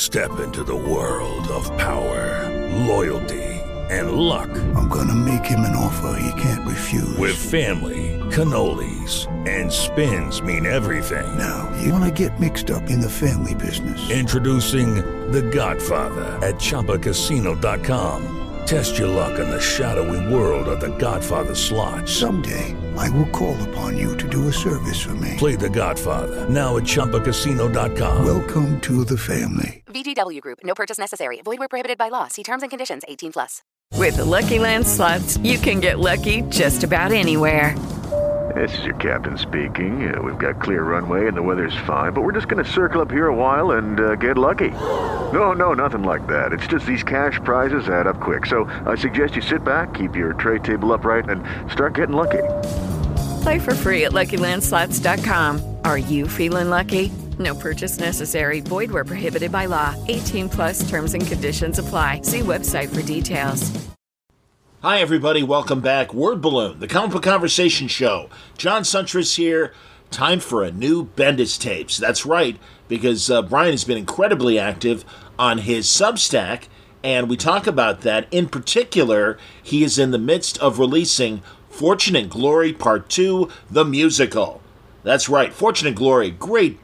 Step into the world of power, loyalty, and luck. I'm gonna make him an offer he can't refuse. With family, cannolis, and spins mean everything. Now, you wanna get mixed up in the family business. Introducing The Godfather at ChumbaCasino.com. Test your luck in the shadowy world of The Godfather slot. Someday, I will call upon you to do a service for me. Play The Godfather now at ChumbaCasino.com. Welcome to the family. VGW Group. No purchase necessary. Void where prohibited by law. See terms and conditions. 18+. With the Lucky Land Slots, you can get lucky just about anywhere. This is your captain speaking. We've got clear runway and the weather's fine, but we're just going to circle up here a while and get lucky. No, nothing like that. It's just these cash prizes add up quick. So I suggest you sit back, keep your tray table upright, and start getting lucky. Play for free at LuckyLandSlots.com. Are you feeling lucky? No purchase necessary. Void where prohibited by law. 18+ terms and conditions apply. See website for details. Hi, everybody. Welcome back. Word Balloon, the comic book conversation show. John Suntress here. Time for a new Bendis tapes. That's right, because Brian has been incredibly active on his Substack, and we talk about that. In particular, he is in the midst of releasing Fortune and Glory Part 2, the musical. That's right, Fortune and Glory. Great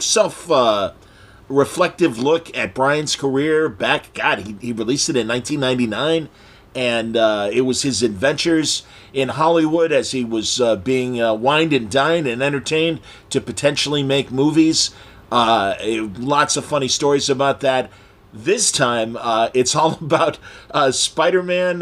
self-reflective look at Brian's career back. God, he released it in 1999. And it was his adventures in Hollywood as he was being wined and dined and entertained to potentially make movies. Lots of funny stories about that. This time, it's all about Spider-Man,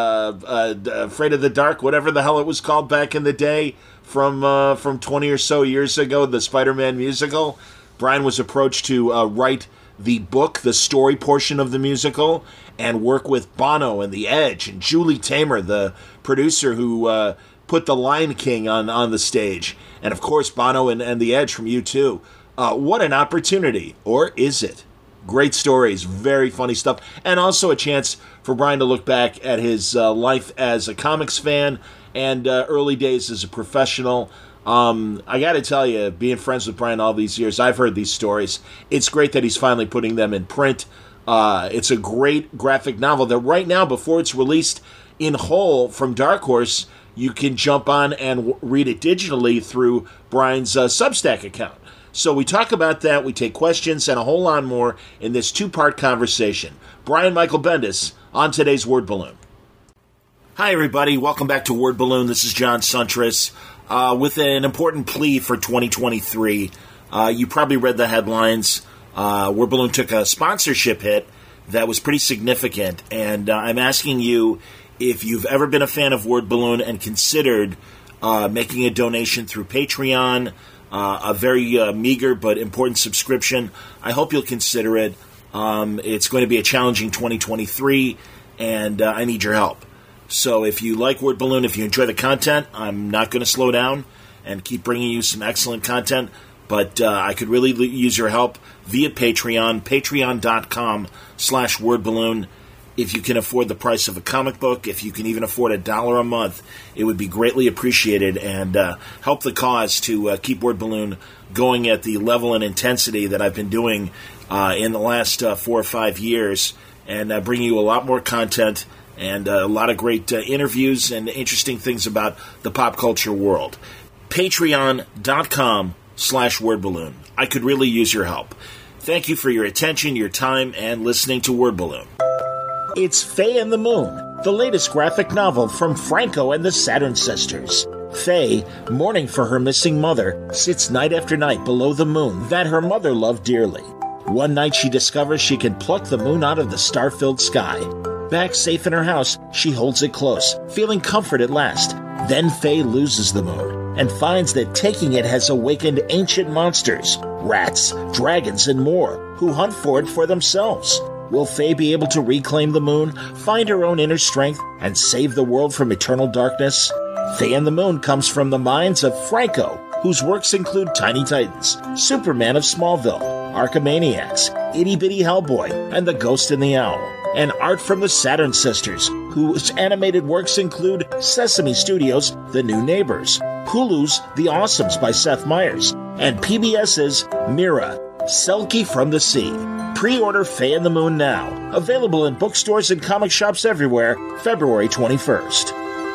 Afraid of the Dark, whatever the hell it was called back in the day from 20 or so years ago, the Spider-Man musical. Brian was approached to write the book, the story portion of the musical, and work with Bono and The Edge and Julie Taymor, the producer who put The Lion King on the stage. And, of course, Bono and The Edge from U2. What an opportunity. Or is it? Great stories, very funny stuff. And also a chance for Brian to look back at his life as a comics fan and early days as a professional. I got to tell you, being friends with Brian all these years, I've heard these stories. It's great that he's finally putting them in print. It's a great graphic novel that right now, before it's released in whole from Dark Horse, you can jump on and read it digitally through Brian's Substack account. So we talk about that, we take questions, and a whole lot more in this two-part conversation. Brian Michael Bendis on today's Word Balloon. Hi, everybody. Welcome back to Word Balloon. This is John Suntress with an important plea for 2023. You probably read the headlines. Word Balloon took a sponsorship hit that was pretty significant, and I'm asking you if you've ever been a fan of Word Balloon and considered making a donation through Patreon, a very meager but important subscription. I hope you'll consider it. It's going to be a challenging 2023, and I need your help. So if you like Word Balloon, if you enjoy the content, I'm not going to slow down and keep bringing you some excellent content, but I could really use your help via Patreon, patreon.com/wordballoon. If you can afford the price of a comic book, if you can even afford $1 a month, it would be greatly appreciated and help the cause to keep Word Balloon going at the level and intensity that I've been doing in the last 4 or 5 years, and bring you a lot more content and a lot of great interviews and interesting things about the pop culture world. Patreon.com/wordballoon. I could really use your help. Thank you for your attention, your time, and listening to Word Balloon. It's Faye and the Moon, the latest graphic novel from Franco and the Saturn Sisters. Faye, mourning for her missing mother, sits night after night below the moon that her mother loved dearly. One night she discovers she can pluck the moon out of the star-filled sky. Back safe in her house, she holds it close, feeling comfort at last. Then Faye loses the moon and finds that taking it has awakened ancient monsters, rats, dragons, and more, who hunt for it for themselves. Will Faye be able to reclaim the moon, find her own inner strength, and save the world from eternal darkness? Faye and the Moon comes from the minds of Franco, whose works include Tiny Titans, Superman of Smallville, Archimaniacs, Itty Bitty Hellboy, and The Ghost and the Owl, and art from the Saturn Sisters, whose animated works include Sesame Studios' The New Neighbors, Hulu's The Awesomes by Seth Meyers, and PBS's Mira, Selkie from the Sea. Pre-order Faye and the Moon now. Available in bookstores and comic shops everywhere, February 21st.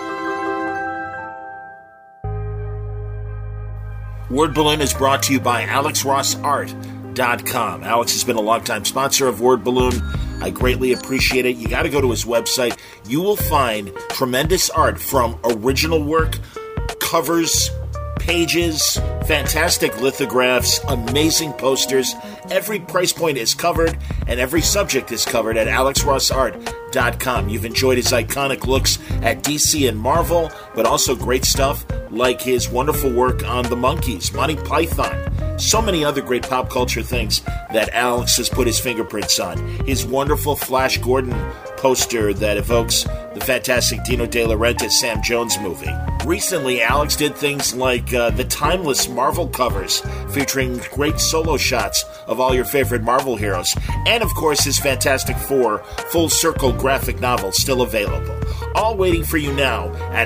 Word Balloon is brought to you by AlexRossArt.com. Alex has been a longtime sponsor of Word Balloon. I greatly appreciate it. You got to go to his website. You will find tremendous art from original work, covers, pages, fantastic lithographs, amazing posters. Every price point is covered, and every subject is covered at AlexRossArt.com. You've enjoyed his iconic looks at DC and Marvel, but also great stuff like his wonderful work on the Monkees, Monty Python, so many other great pop culture things that Alex has put his fingerprints on. His wonderful Flash Gordon poster that evokes the fantastic Dino De Laurentiis Sam Jones movie. Recently, Alex did things like the timeless Marvel covers featuring great solo shots of all your favorite Marvel heroes, and of course his Fantastic Four full circle graphic novel still available. All waiting for you now at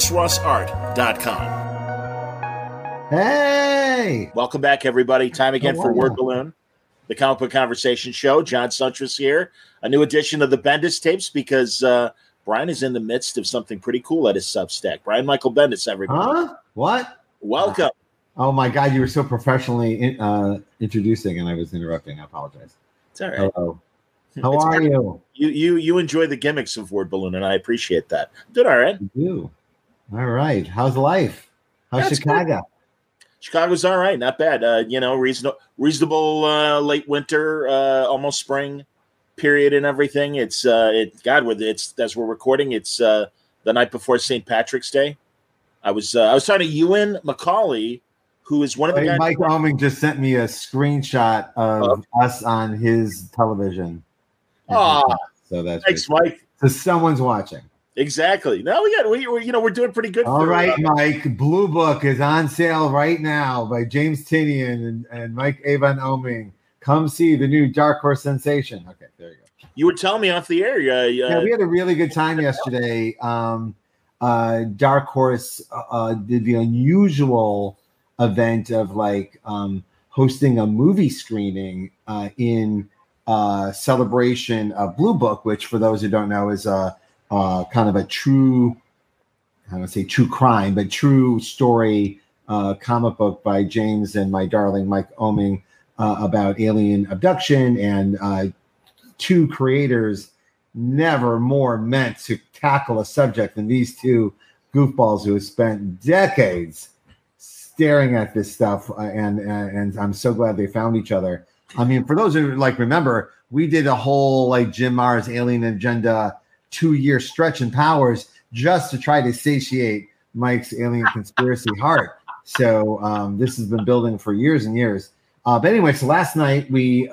AlexRossArt.com. Hey! Welcome back, everybody. Time again for Word Balloon, the comic book conversation show. John Suntress here. A new edition of the Bendis tapes because Brian is in the midst of something pretty cool at his Substack. Brian Michael Bendis, everybody. Huh? What? Welcome. Oh, my God. You were so professionally introducing, and I was interrupting. I apologize. It's all right. Hello. How are you? You enjoy the gimmicks of Word Balloon, and I appreciate that. Doing all right. You do. All right. How's life? How's Chicago? Good. Chicago's all right. Not bad. Reasonable late winter, almost spring period and everything. It's as we're recording, it's the night before St. Patrick's Day. I was talking to Ewan McCauley, who is one of the guys. Mike Oeming just sent me a screenshot of us on his television. Oh, so that's thanks, Mike. So someone's watching. Exactly. No, we're doing pretty good. All right, Mike. Blue Book is on sale right now by James Tinian and Mike Avon Oeming. Come see the new Dark Horse sensation. Okay, there you go. You were telling me off the air. Yeah, we had a really good time yesterday. Dark Horse did the unusual event of hosting a movie screening in celebration of Blue Book, which for those who don't know is a kind of a true, I don't say true crime, but true story comic book by James and my darling Mike Oeming about alien abduction, and two creators never more meant to tackle a subject than these two goofballs who have spent decades staring at this stuff, and I'm so glad they found each other. I mean, for those who remember, we did a whole Jim Marrs Alien Agenda 2-year stretch in Powers just to try to satiate Mike's alien conspiracy heart. So this has been building for years and years. But anyway, so last night they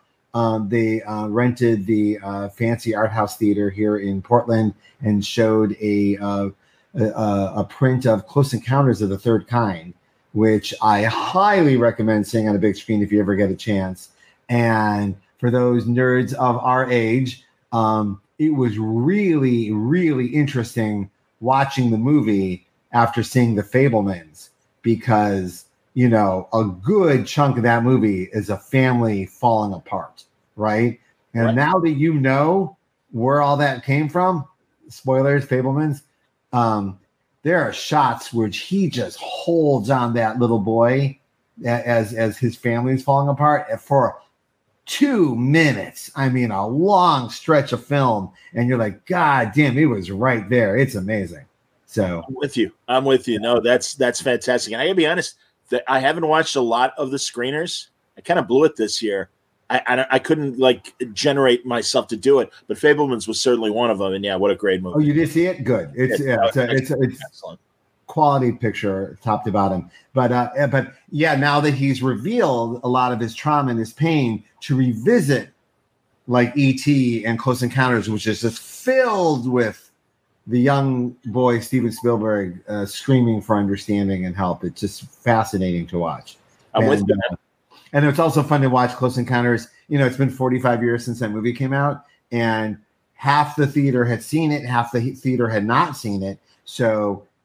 rented the fancy art house theater here in Portland and showed a print of Close Encounters of the Third Kind, which I highly recommend seeing on a big screen if you ever get a chance. And for those nerds of our age, it was really, really interesting watching the movie after seeing The Fabelmans, because, a good chunk of that movie is a family falling apart, right? And now that you know where all that came from, spoilers, Fabelmans, there are shots which he just holds on that little boy as his family is falling apart for 2 minutes. I mean, a long stretch of film, and you're like, God damn, it was right there. It's amazing. So I'm with you. No, that's fantastic. And I gotta be honest, that I haven't watched a lot of the screeners. I kind of blew it this year. I couldn't generate myself to do it, but Fabelmans was certainly one of them. And yeah, what a great movie! Oh, you did see it? Good. It's excellent. Quality picture, top to bottom. But now that he's revealed a lot of his trauma and his pain, to revisit E.T. and Close Encounters, which is just filled with the young boy Steven Spielberg screaming for understanding and help. It's just fascinating to watch. I'm with you. And it's also fun to watch Close Encounters. It's been 45 years since that movie came out, and half the theater had seen it, half the theater had not seen it. So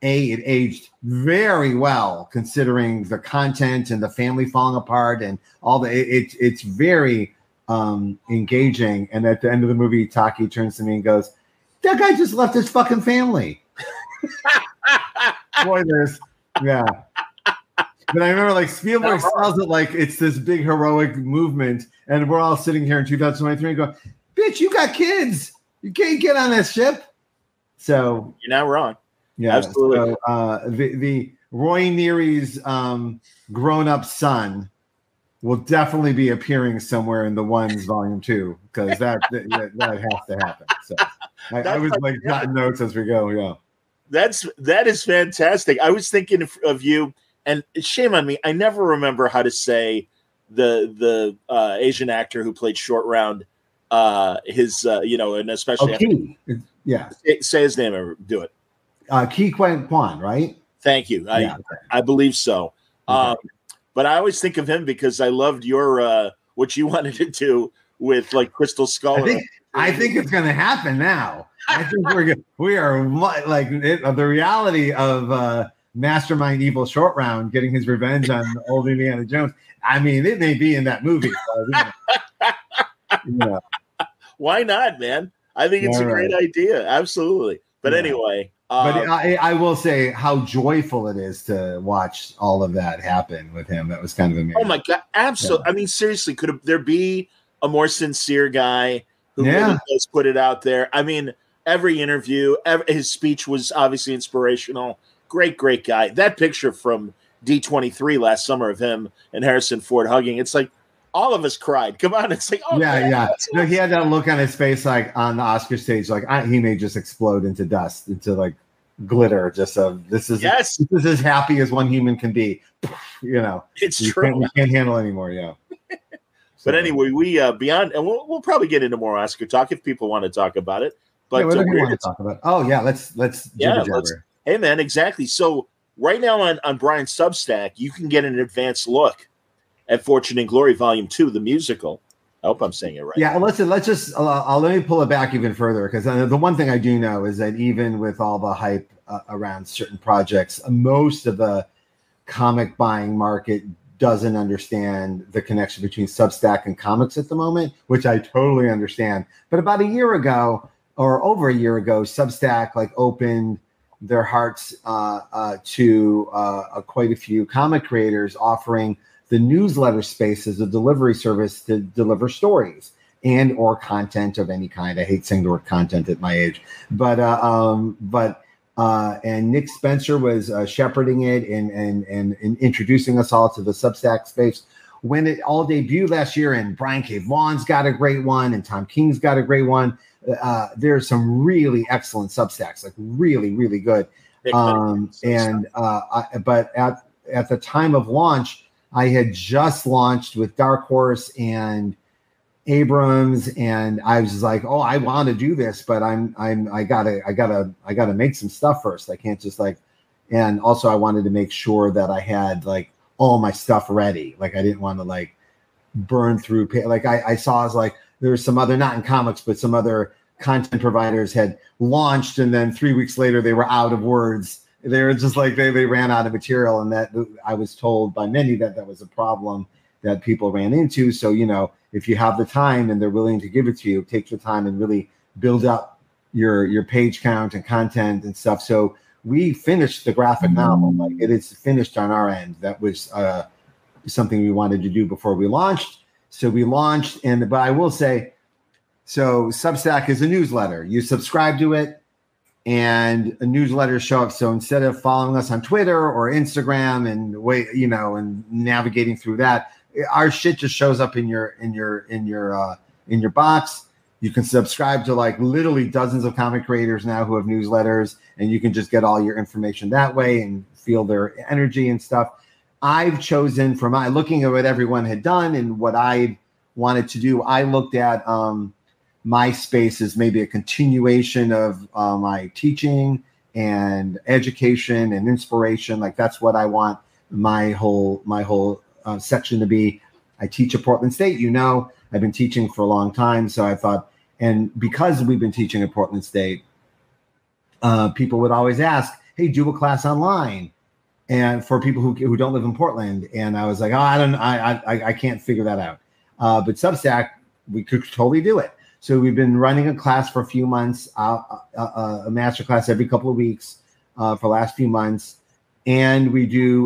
it aged very well considering the content and the family falling apart and all the. It's very engaging. And at the end of the movie, Taki turns to me and goes, "That guy just left his fucking family." Spoilers. Yeah. But I remember like Spielberg sells it like it's this big heroic movement, and we're all sitting here in 2023 and go, "Bitch, you got kids. You can't get on that ship." So you're not wrong. Yeah, absolutely. So, the Roy Neary's grown-up son will definitely be appearing somewhere in the Ones Volume 2 because that has to happen. So I was like jotting notes as we go. Yeah, that is fantastic. I was thinking of you, and shame on me, I never remember how to say the Asian actor who played Short Round. And especially say his name or do it. Ke Quan Kwan, right? Thank you. I believe so. Okay. But I always think of him because I loved your what you wanted to do with like Crystal Skull. I think it's going to happen now. I think we are like the reality of Mastermind Evil Short Round getting his revenge on old Indiana Jones. I mean, it may be in that movie. Yeah. Why not, man? I think it's a great idea. Absolutely. But anyway. But I will say how joyful it is to watch all of that happen with him. That was kind of amazing. Oh, my God. Absolutely. Yeah. I mean, seriously, could there be a more sincere guy who really does put it out there? I mean, every interview, his speech was obviously inspirational. Great, great guy. That picture from D23 last summer of him and Harrison Ford hugging, it's like, all of us cried. Come on, it's like, yeah. No, he had that look on his face, like on the Oscar stage, like he may just explode into dust, into like glitter. Just this is as happy as one human can be. It's true. We can't handle anymore. Yeah. But anyway, we beyond, and we'll probably get into more Oscar talk if people want to talk about it. But what do you want to talk about? Oh yeah, let's hey man, exactly. So right now on Brian's Substack, you can get an advanced look at Fortune and Glory Volume 2, the musical. I hope I'm saying it right. Yeah, let's just let me pull it back even further, because the one thing I do know is that even with all the hype around certain projects, most of the comic buying market doesn't understand the connection between Substack and comics at the moment, which I totally understand. But about a year ago, or over a year ago, Substack like opened their hearts to quite a few comic creators, offering the newsletter space as a delivery service to deliver stories and or content of any kind. I hate saying the word content at my age, but Nick Spencer was shepherding it and introducing us all to the Substack space when it all debuted last year. And Brian K. Vaughan's got a great one, and Tom King's got a great one. There's some really excellent Substacks, like really, really good. But at the time of launch, I had just launched with Dark Horse and Abrams, and I was just like, "Oh, I want to do this, but I gotta make some stuff first. I can't just like." And also, I wanted to make sure that I had like all my stuff ready. Like, I didn't want to like burn through. Like I saw as like there's some other, not in comics, but some other content providers had launched, and then 3 weeks later they were out of words. They were just like they ran out of material, and that I was told by many that was a problem that people ran into. So, if you have the time and they're willing to give it to you, take the time and really build up your page count and content and stuff. So we finished the graphic novel. Like, it is finished on our end. That was something we wanted to do before we launched. So we launched, but I will say, so Substack is a newsletter. You subscribe to it, and a newsletter show up. So instead of following us on Twitter or Instagram and and navigating through that, our shit just shows up in your box. You can subscribe to like literally dozens of comic creators now who have newsletters, and you can just get all your information that way and feel their energy and stuff. I've chosen, from looking at what everyone had done and what I wanted to do, I looked at my space is maybe a continuation of my teaching and education and inspiration. Like, that's what I want my whole section to be. I teach at Portland State. I've been teaching for a long time. So I thought, and because we've been teaching at Portland State, people would always ask, hey, do a class online, and for people who don't live in Portland. And I was like, I can't figure that out. But Substack, we could totally do it. So we've been running a class for a few months, a master class every couple of weeks for the last few months. And we do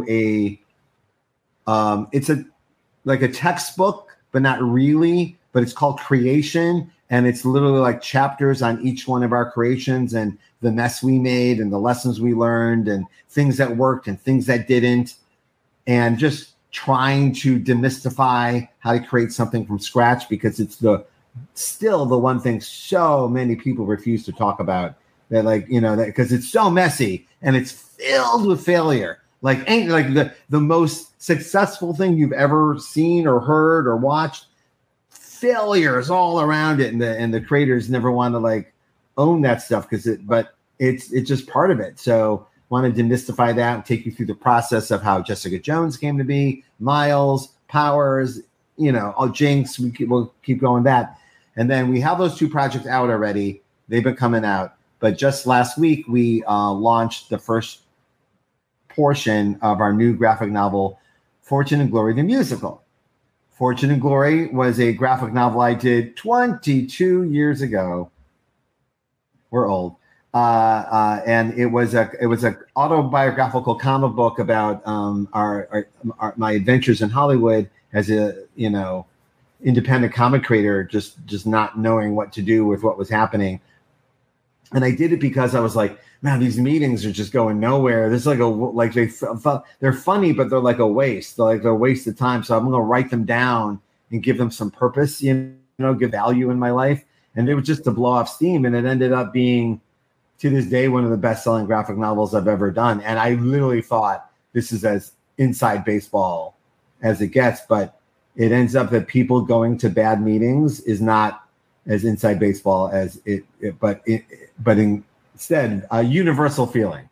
it's like a textbook, but not really, but it's called Creation. And it's literally like chapters on each one of our creations and the mess we made and the lessons we learned and things that worked and things that didn't. And just trying to demystify how to create something from scratch, because it's still the one thing so many people refuse to talk about, that because it's so messy and it's filled with failure. Like the most successful thing you've ever seen or heard or watched, failures all around it, and the creators never want to own that stuff but it's just part of it. So want to demystify that and take you through the process of how Jessica Jones came to be, Miles, Powers, Jinx. We'll keep going that. And then we have those 2 projects out already. They've been coming out. But just last week, we launched the first portion of our new graphic novel, Fortune and Glory, the musical. Fortune and Glory was a graphic novel I did 22 years ago. We're old. And it was a autobiographical comic book about my adventures in Hollywood as a independent comic creator, just not knowing what to do with what was happening. And I did it because I was like, man, these meetings are just going nowhere. There's they're funny, but they're like a waste. They're a waste of time. So I'm going to write them down and give them some purpose, give value in my life. And it was just to blow off steam. And it ended up being, to this day, one of the best-selling graphic novels I've ever done. And I literally thought this is as inside baseball as it gets, but it ends up that people going to bad meetings is not as inside baseball as but instead a universal feeling.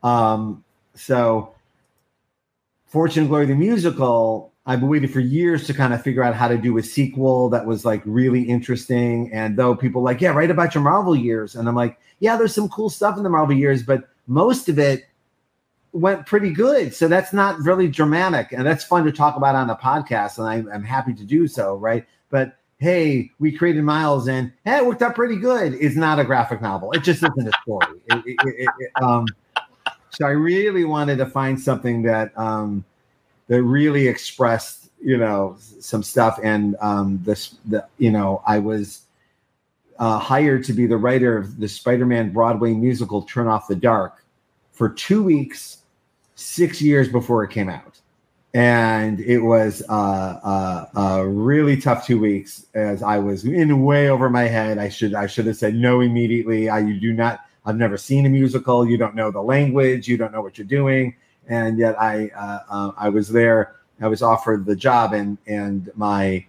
So Fortune and Glory, the musical, I've been waiting for years to kind of figure out how to do a sequel that was really interesting. And though people write about your Marvel years. And I'm like, yeah, there's some cool stuff in the Marvel years, but most of it went pretty good. So that's not really dramatic. And that's fun to talk about on a podcast. And I'm happy to do so. Right. But hey, we created Miles and hey, it worked out pretty good. It's not a graphic novel. It just isn't a story. So I really wanted to find something that really expressed, some stuff. And I was hired to be the writer of the Spider-Man Broadway musical Turn Off the Dark for 2 weeks, 6 years before it came out. And it was a really tough 2 weeks, as I was in way over my head. I should have said no immediately. I've never seen a musical. You don't know the language. You don't know what you're doing. And yet I was there. I was offered the job, and my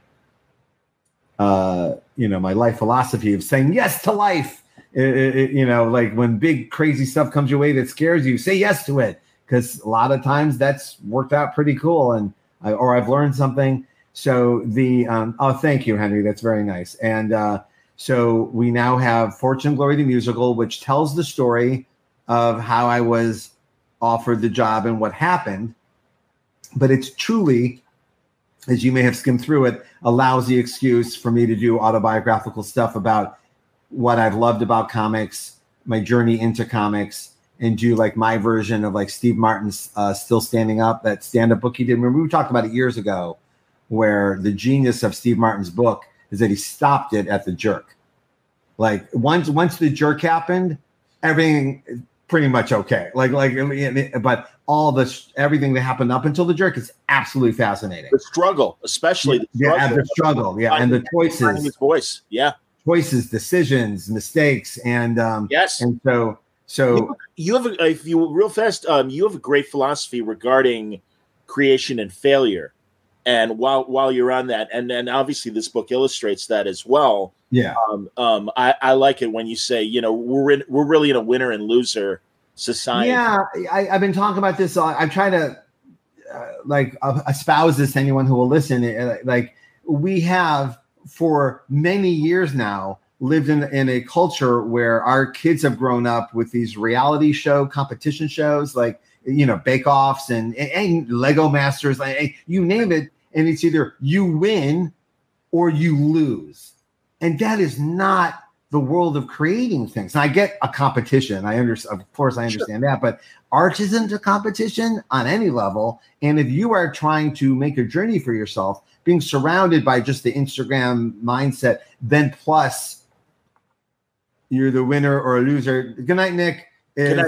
my life philosophy of saying yes to life. When big crazy stuff comes your way that scares you, say yes to it, because a lot of times that's worked out pretty cool, and I've learned something. So thank you, Henry. That's very nice. And so we now have Fortune and Glory, the musical, which tells the story of how I was offered the job and what happened. But it's truly, as you may have skimmed through it, a lousy excuse for me to do autobiographical stuff about what I've loved about comics, my journey into comics, and do my version of Steve Martin's Still Standing Up, that stand-up book he did. Remember, we talked about it years ago, where the genius of Steve Martin's book is that he stopped it at the jerk. Once the jerk happened, everything is pretty much okay. But everything that happened up until the jerk is absolutely fascinating. The struggle, especially the struggle, and the choices. Finding his voice, yeah. Choices, decisions, mistakes, and yes. And so you have you have a great philosophy regarding creation and failure. And while you're on that, and then obviously this book illustrates that as well. Yeah. I like it when you say, we're really in a winner and loser society. Yeah, I've been talking about this. I try to espouse this to anyone who will listen. We have for many years now lived in a culture where our kids have grown up with these reality show competition shows, like, Bake Offs and Lego Masters, like, you name it. And it's either you win or you lose. And that is not the world of creating things. And I get a competition. Of course, I understand that, but art isn't a competition on any level. And if you are trying to make a journey for yourself, being surrounded by just the Instagram mindset, then plus you're the winner or a loser. Good night, Nick. It's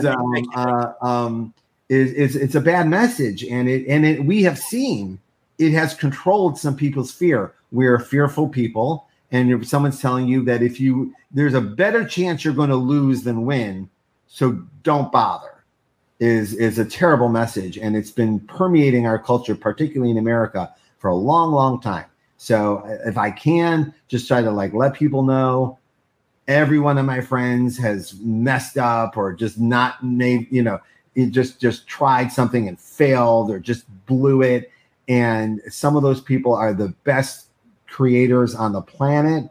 a bad message, and we have seen it has controlled some people's fear. We're fearful people, and if someone's telling you that there's a better chance you're going to lose than win, so don't bother, is a terrible message, and it's been permeating our culture, particularly in America, for a long, long time. So if I can just try to let people know, every one of my friends has messed up or just not made, it just tried something and failed or just blew it. And some of those people are the best creators on the planet.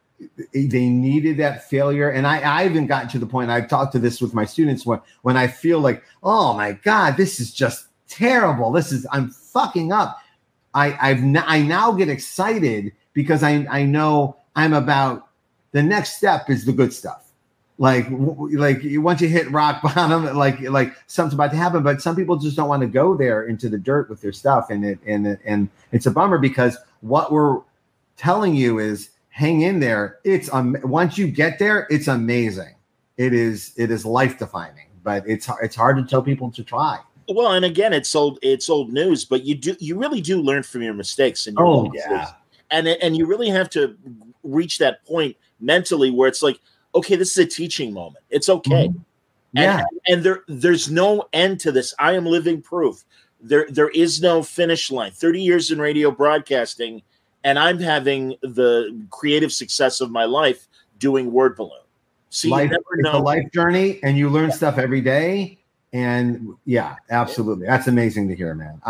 They needed that failure. And I even gotten to the point, I've talked to this with my students, when I feel like, oh my God, this is just terrible. I'm fucking up. I now get excited because I know I'm about, the next step is the good stuff. Like once you hit rock bottom, like something's about to happen, but some people just don't want to go there into the dirt with their stuff. And it's a bummer, because what we're telling you is hang in there. Once you get there, it's amazing. It is life defining, but it's hard to tell people to try. Well, and again, it's old news, but you really do learn from your mistakes and your yeah. And you really have to reach that point mentally where it's like, okay, this is a teaching moment. It's okay. Mm-hmm. Yeah. And there's no end to this. I am living proof. There is no finish line. 30 years in radio broadcasting, and I'm having the creative success of my life doing Word Balloon. See, life, you never know. It's a life journey, and you learn stuff every day. And yeah, absolutely. That's amazing to hear, man.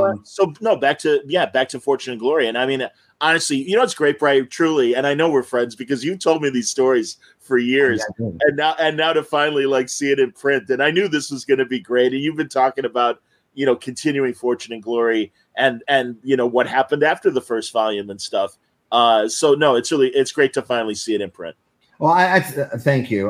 Back to Fortune and Glory. And I mean, honestly, it's great, Brian, truly. And I know we're friends because you told me these stories for years, and now to finally see it in print. And I knew this was going to be great. And you've been talking about, continuing Fortune and Glory and what happened after the first volume and stuff. So no, it's great to finally see it in print. Well, I thank you.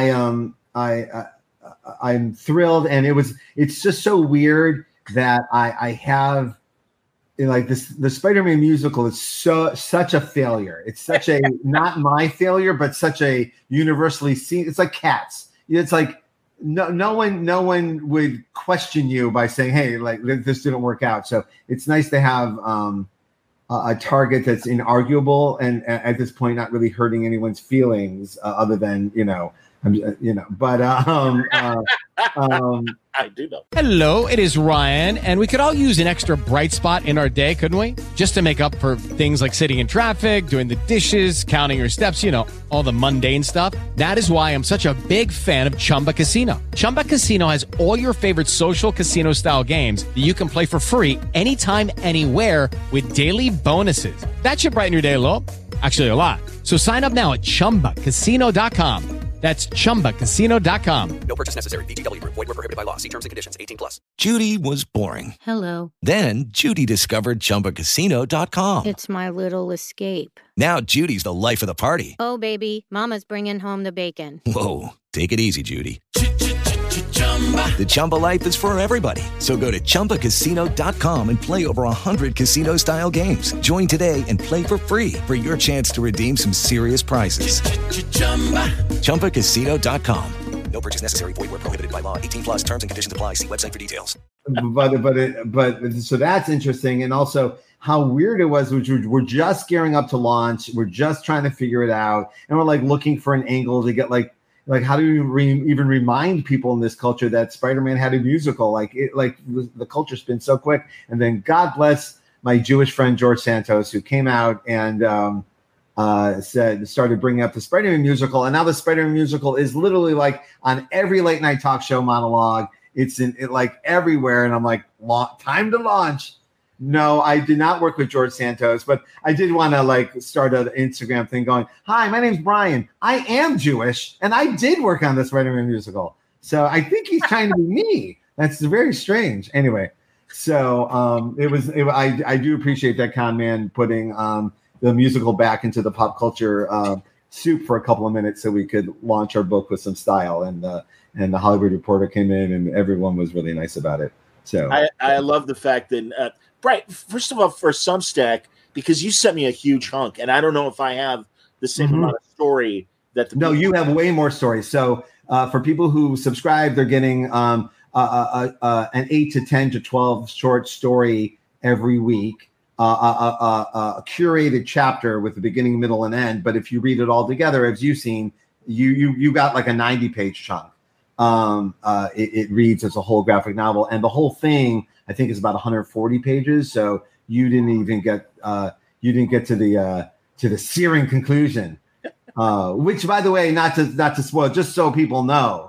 I'm thrilled, and it's just so weird that I have the Spider-Man musical is such a failure. It's such a not my failure, but such a universally seen. It's like Cats. It's like no one would question you by saying, hey, this didn't work out. So it's nice to have a target that's inarguable and at this point not really hurting anyone's feelings other than I do know. Hello, it is Ryan, and we could all use an extra bright spot in our day, couldn't we? Just to make up for things like sitting in traffic, doing the dishes, counting your steps, all the mundane stuff. That is why I'm such a big fan of Chumba Casino. Chumba Casino has all your favorite social casino style games that you can play for free anytime, anywhere with daily bonuses. That should brighten your day a little. Actually, a lot. So sign up now at ChumbaCasino.com. That's ChumbaCasino.com. No purchase necessary. VGW Group. Void where prohibited by law. See terms and conditions. 18+. Judy was boring. Hello. Then Judy discovered ChumbaCasino.com. It's my little escape. Now Judy's the life of the party. Oh, baby, mama's bringing home the bacon. Whoa, take it easy, Judy. The Chumba life is for everybody. So go to ChumbaCasino.com and play over 100 casino-style games. Join today and play for free for your chance to redeem some serious prizes. ChumbaCasino.com. No purchase necessary. Void where prohibited by law. 18+. Terms and conditions apply. See website for details. But so that's interesting, and also how weird it was. Which we're just gearing up to launch. We're just trying to figure it out, and we're looking for an angle to get how do you even remind people in this culture that Spider-Man had a musical? The culture spins so quick. And then God bless my Jewish friend George Santos, who came out and started bringing up the Spider-Man musical. And now the Spider-Man musical is literally on every late night talk show monologue. It's in everywhere. And I'm like, time to launch. No, I did not work with George Santos, but I did want to start an Instagram thing going, hi, my name's Brian. I am Jewish, and I did work on this Spider-Man musical. So I think he's trying to be me. That's very strange. Anyway, so I do appreciate that con man putting the musical back into the pop culture soup for a couple of minutes so we could launch our book with some style. And the Hollywood Reporter came in, and everyone was really nice about it. So I love the fact that Brian, first of all, for Substack, because you sent me a huge hunk, and I don't know if I have the same amount of story that No, you have way more stories. So for people who subscribe, they're getting an 8 to 10 to 12 short story every week, a curated chapter with the beginning, middle, and end. But if you read it all together, as you've seen, you got like a 90-page chunk. It reads as a whole graphic novel, and the whole thing I think is about 140 pages. So you didn't even get to the searing conclusion, which, by the way, not to spoil, just so people know,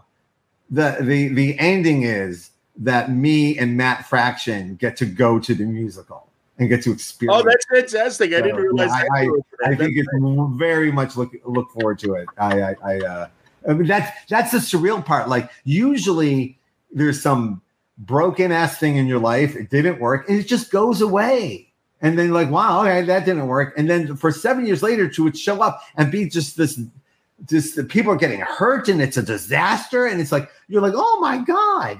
the ending is that me and Matt Fraction get to go to the musical and get to experience. Oh, that's fantastic! I didn't realize. I think it's very much look forward to it. I mean, that's the surreal part. Like, usually there's some broken ass thing in your life. It didn't work, and it just goes away. And then like, wow, okay, that didn't work. And then for 7 years later to show up and be just the people are getting hurt and it's a disaster. And it's like, you're like, oh my God.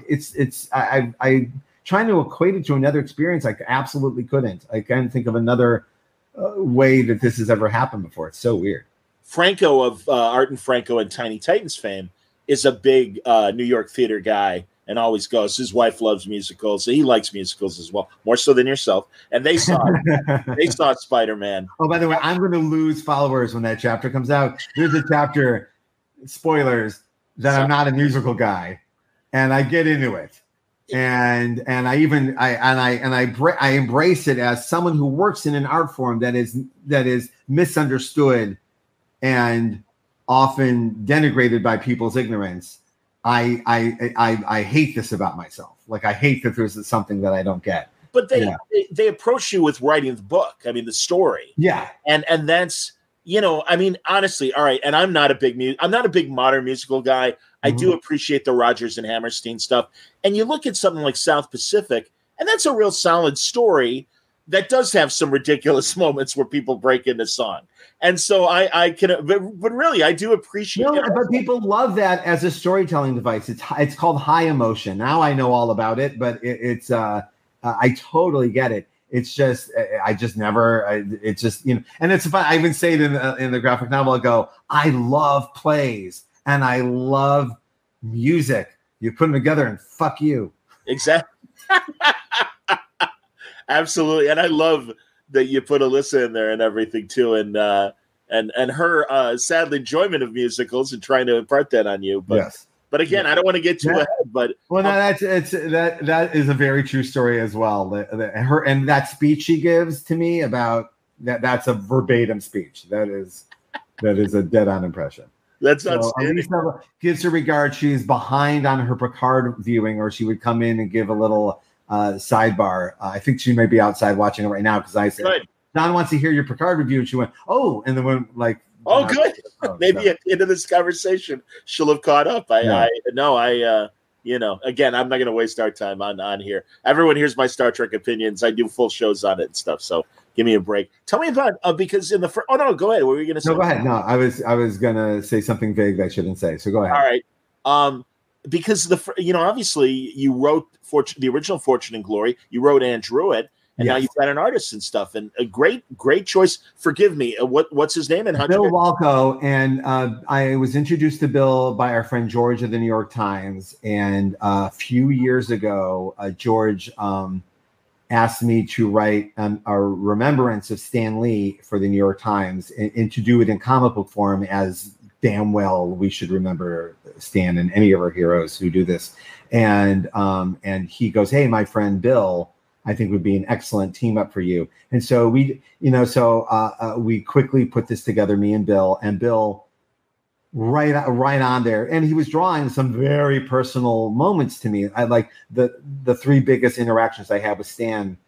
I trying to equate it to another experience. I absolutely couldn't. I can't think of another way that this has ever happened before. It's so weird. Franco of Art and Franco and Tiny Titans fame is a big New York theater guy and always goes. His wife loves musicals. So he likes musicals as well, more so than yourself. And they saw they saw Spider-Man. Oh, by the way, I'm going to lose followers when that chapter comes out. There's a chapter, spoilers, that I'm not a musical guy, and I get into it. And I embrace it as someone who works in an art form that is misunderstood and often denigrated by people's ignorance. I hate this about myself. Like, I hate that there's something that I don't get. But they approach you with writing the book. I mean, the story. Yeah. And that's, I mean, honestly, all right. And I'm not a big modern musical guy. I do appreciate the Rodgers and Hammerstein stuff. And you look at something like South Pacific, and that's a real solid story that does have some ridiculous moments where people break into song. And so I can, but really, I do appreciate it. But people love that as a storytelling device. It's called high emotion. Now I know all about it, but it's I totally get it. It's just, I just never, it's just, and it's fun. I even say it in the graphic novel. I go, I love plays and I love music. You put them together and fuck you. Exactly. Absolutely. And I love that you put Alyssa in there and everything too. And her sad enjoyment of musicals and trying to impart that on you. But, yes. But again, I don't want to get too ahead, but that is a very true story as well. Her and that speech she gives to me about that's a verbatim speech. That is a dead on impression. That's outstanding. Alyssa gives her regard. She's behind on her Picard viewing, or she would come in and give a little sidebar. I think she may be outside watching it right now because I said, good. Don wants to hear your Picard review, and she went, oh, and then went like, oh, good. Maybe at the end of this conversation, she'll have caught up. Again, I'm not going to waste our time on here. Everyone hears my Star Trek opinions. I do full shows on it and stuff. So give me a break. Tell me about because in the first. Oh no, go ahead. What were you going to say? No, go ahead. No, I was going to say something vague that I shouldn't say. So go ahead. All right. Because obviously you wrote the original Fortune and Glory. You wrote Anne Druitt. And now you've got an artist and stuff, and a great choice. Forgive me. What's his name? And Bill Walko. And I was introduced to Bill by our friend George of the New York Times. And a few years ago, George asked me to write a remembrance of Stan Lee for the New York Times, and to do it in comic book form, as damn well we should remember Stan and any of our heroes who do this. And he goes, "Hey, my friend Bill, I think would be an excellent team up for you." And so we quickly put this together, me and Bill right on there. And he was drawing some very personal moments to me. I like the three biggest interactions I had with Stan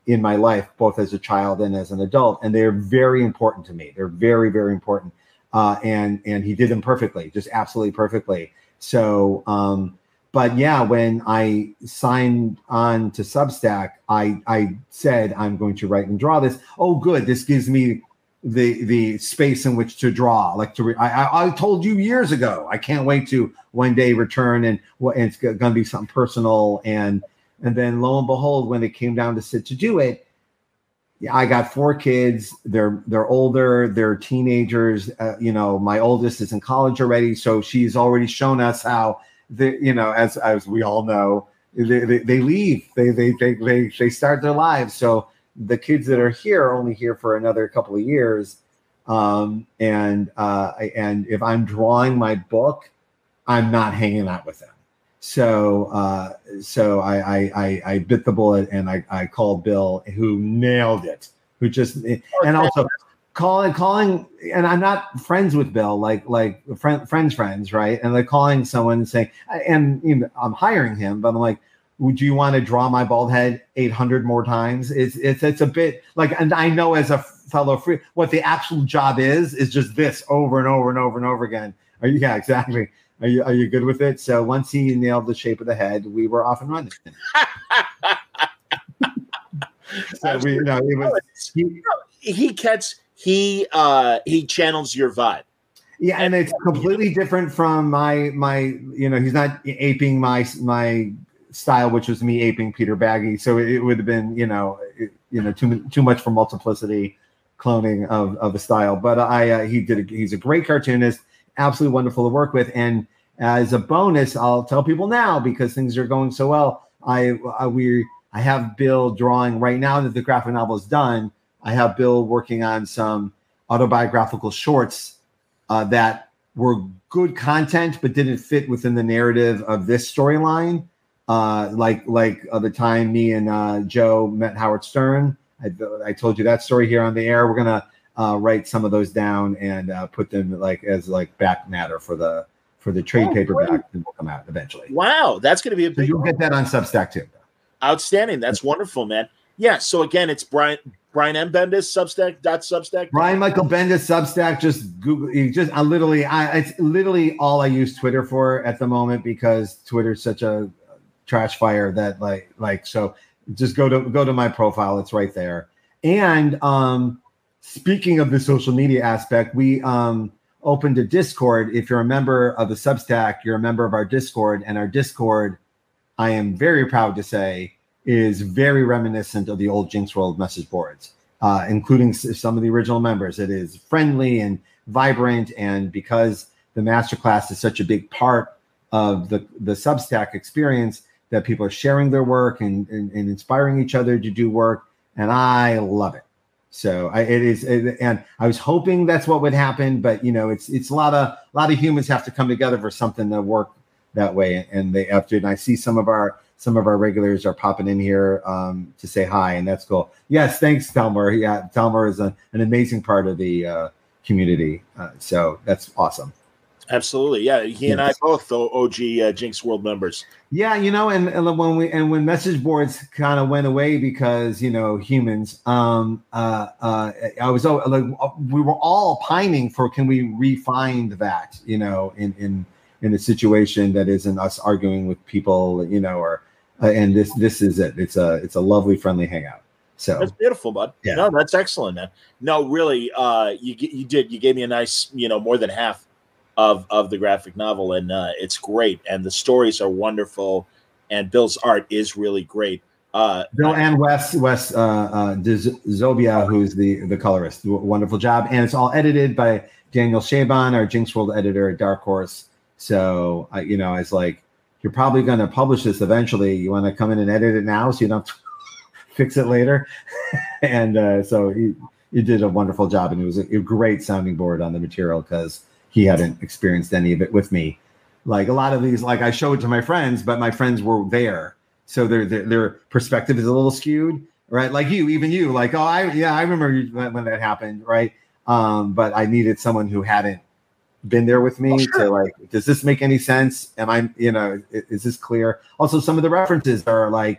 in my life, both as a child and as an adult, and they're very important to me. They're very, very important. And he did them perfectly, just absolutely perfectly. So, but yeah, when I signed on to Substack, I said, I'm going to write and draw this. Oh, good. This gives me the space in which to draw. Like I told you years ago, I can't wait to one day return and it's going to be something personal. And then lo and behold, when it came down to sit to do it, I got 4 kids. They're older. They're teenagers. My oldest is in college already. So she's already shown us how as we all know, they leave, they start their lives. So the kids that are here are only here for another couple of years. And if I'm drawing my book, I'm not hanging out with them. So I bit the bullet and I called Bill, who nailed it, and also calling, and I'm not friends with Bill, like friends, right? And like calling someone and saying, and I'm hiring him, but I'm like, would you want to draw my bald head 800 more times? It's a bit like, and I know as a fellow free, what the actual job is just this over and over and over and over again. Yeah, exactly. Are you good with it? So once he nailed the shape of the head, we were off and running. So he channels your vibe. Yeah, and it's completely different from my he's not aping my style, which was me aping Peter Baggy. So it would have been too much for multiplicity cloning of a style. But he's a great cartoonist, absolutely wonderful to work with. And as a bonus, I'll tell people now, because things are going so well, I have Bill drawing right now that the graphic novel is done. I have Bill working on some autobiographical shorts that were good content but didn't fit within the narrative of this storyline. Like the time me and Joe met Howard Stern. I told you that story here on the air. We're gonna write some of those down and put them as back matter for the trade paperback that will come out eventually. Wow, that's going to be a big. So you'll get that on Substack too. Outstanding. That's wonderful, man. Yeah. So again, it's Brian M. Bendis, Substack. Brian Michael Bendis, Substack. Just Google. It's literally all I use Twitter for at the moment, because Twitter's such a trash fire that so just go to my profile. It's right there. And speaking of the social media aspect, we opened a Discord. If you're a member of the Substack, you're a member of our Discord, and our Discord, I am very proud to say, is very reminiscent of the old Jinx World message boards, including some of the original members. It is friendly and vibrant, and because the masterclass is such a big part of the Substack experience, that people are sharing their work and inspiring each other to do work, and I love it. So and I was hoping that's what would happen, but it's a lot of humans have to come together for something to work that way, and they have to. And I see some of our regulars are popping in here to say hi, and that's cool. Yes, thanks, Talmor. Yeah, Talmor is an amazing part of the community, so that's awesome. Absolutely, yeah. He and I both OG Jinx World members. Yeah, and when message boards kind of went away because humans, I was we were all pining for, can we refine that, in a situation that isn't us arguing with people, and this is it. It's a lovely, friendly hangout. So that's beautiful, bud. Yeah. No, that's excellent, man. No, really, you gave me a nice, more than half of the graphic novel, and it's great, and the stories are wonderful, and Bill's art is really great. Bill and Wes Zobia, who's the colorist, wonderful job, and it's all edited by Daniel Shaban, our Jinx World editor at Dark Horse. So it's like, you're probably going to publish this eventually. You want to come in and edit it now so you don't fix it later. And so you did a wonderful job, and it was a great sounding board on the material, because he hadn't experienced any of it with me. Like a lot of these, I show it to my friends, but my friends were there, so their perspective is a little skewed, right? Like even you, I remember when that happened, right? But I needed someone who hadn't been there with me to does this make any sense? Am I, is this clear? Also, some of the references are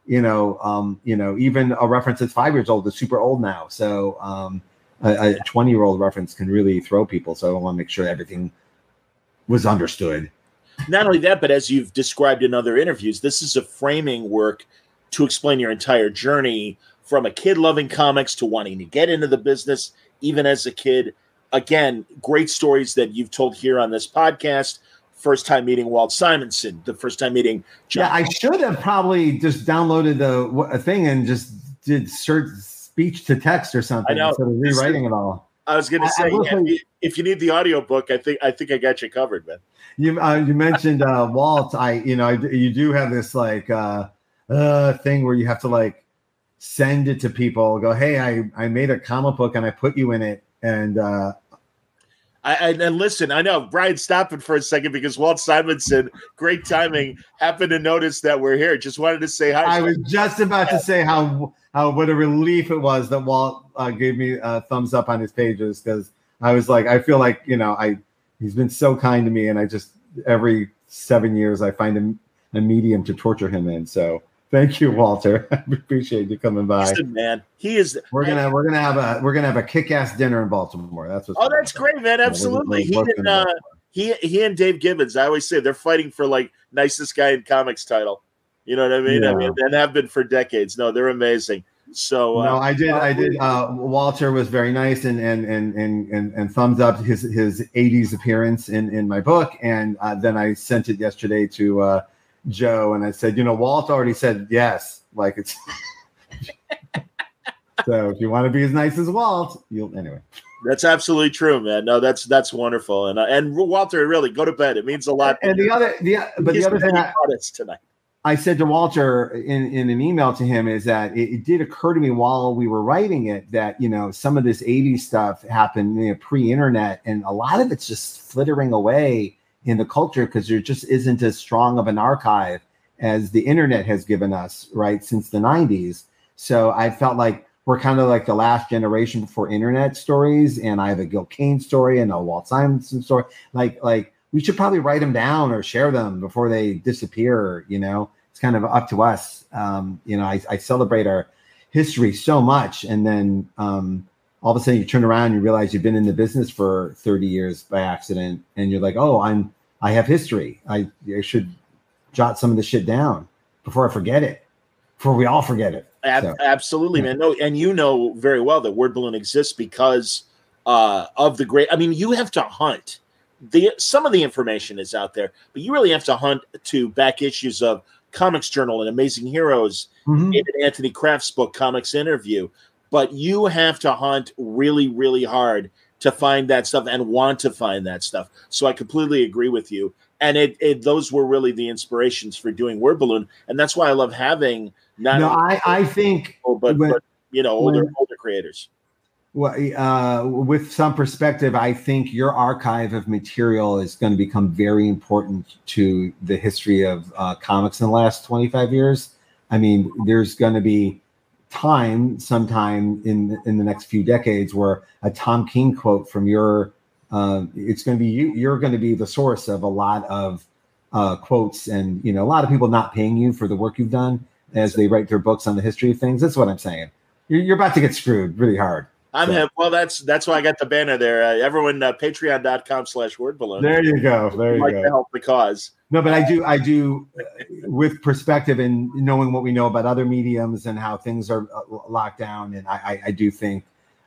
even a reference that's 5 years old is super old now. So a 20-year-old reference can really throw people. So I want to make sure everything was understood. Not only that, but as you've described in other interviews, this is a framing work to explain your entire journey from a kid loving comics to wanting to get into the business, even as a kid. Again, great stories that you've told here on this podcast. First time meeting Walt Simonson, the first time meeting John. Yeah, I should have probably just downloaded a thing and just did search speech to text or something instead of rewriting it all. I was going to say, if you need the audiobook, I think I got you covered, man. You mentioned Walt. You do have this like thing where you have to like send it to people. Go, hey, I made a comic book and I put you in it, and and listen, I know Brian, stop it for a second because Walt Simonson, great timing, happened to notice that we're here. Just wanted to say hi. I was just about to say how what a relief it was that Walt gave me a thumbs up on his pages, because I was like, I feel like he's been so kind to me, and I just every 7 years I find a medium to torture him in. So thank you, Walter. I appreciate you coming by. He's a man. He is. We're gonna have a kick-ass dinner in Baltimore. That's what. Oh, that's great, man! Absolutely. He and Dave Gibbons. I always say they're fighting for like nicest guy in comics title. You know what I mean? Yeah. I mean, and have been for decades. No, they're amazing. So no, I did. Walter was very nice and thumbs up his 80s appearance in my book, and then I sent it yesterday to Joe, and I said, Walt already said yes. Like it's so if you want to be as nice as Walt, anyway. That's absolutely true, man. No, that's wonderful, and Walter, really go to bed. It means a lot. And the other thing tonight. I said to Walter in an email to him is that it did occur to me while we were writing it that, some of this 80s stuff happened pre-internet, and a lot of it's just flittering away in the culture because there just isn't as strong of an archive as the internet has given us, right, since the 90s. So I felt like we're kind of like the last generation before internet stories, and I have a Gil Kane story and a Walt Simonson story. Like we should probably write them down or share them before they disappear. It's kind of up to us. I celebrate our history so much, and then all of a sudden you turn around and you realize you've been in the business for 30 years by accident, and you're like, oh, I have history. I should jot some of the shit down before I forget it, before we all forget it. Absolutely, man. No, and very well that Word Balloon exists because of the great. I mean, you have to hunt. Some of the information is out there, but you really have to hunt to back issues of Comics Journal and Amazing Heroes, David Anthony Kraft's book, Comics Interview. But you have to hunt really, really hard to find that stuff and want to find that stuff. So I completely agree with you. And those were really the inspirations for doing Word Balloon. And that's why I love having I think older creators. Well, with some perspective, I think your archive of material is going to become very important to the history of comics in the last 25 years. I mean, there's going to be sometime in the next few decades where a Tom King quote from it's going to be you're going to be the source of a lot of quotes, and a lot of people not paying you for the work you've done as they write their books on the history of things. That's what I'm saying. You're about to get screwed really hard. Well, that's why I got the banner there. Everyone, patreon.com/wordballoon. There you go. There you go. To help the cause. No, but I do, with perspective and knowing what we know about other mediums and how things are locked down, and I do think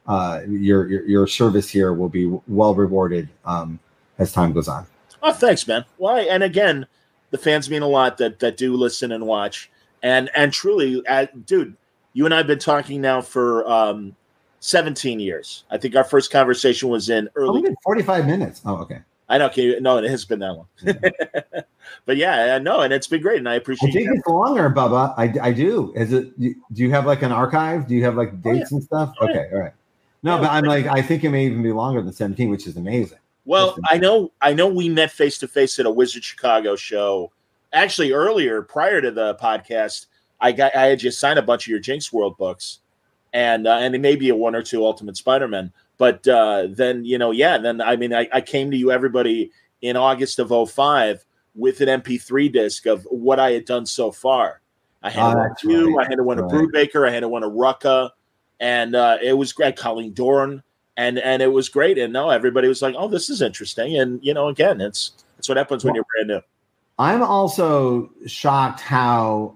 your service here will be well rewarded as time goes on. Oh, thanks, man. Well, and again, the fans mean a lot that do listen and watch, and truly, dude, you and I have been talking now for 17 years. I think our first conversation was in early. We did 45 minutes. Oh, okay. I know. No, it has been that long. But yeah, I know, and it's been great, and I appreciate. I think it's longer, Bubba. I do. Do you have like an archive? Do you have like dates and stuff? Okay, all right. No, but I'm like, I think it may even be longer than 17, which is amazing. Well, I know. We met face to face at a Wizard Chicago show. Actually, earlier, prior to the podcast, I had you sign a bunch of your Jinx World books. And it may be a one or two Ultimate Spider-Man, but then I came to you, everybody, in August of 2005 with an MP3 disc of what I had done so far, I had to win you. right. I had to win a Brubaker. I had to win a Rucka, and it was great. Colleen Doran, and it was great. And no, everybody was like, "Oh, this is interesting." And again, it's what happens when you're brand new. I'm also shocked how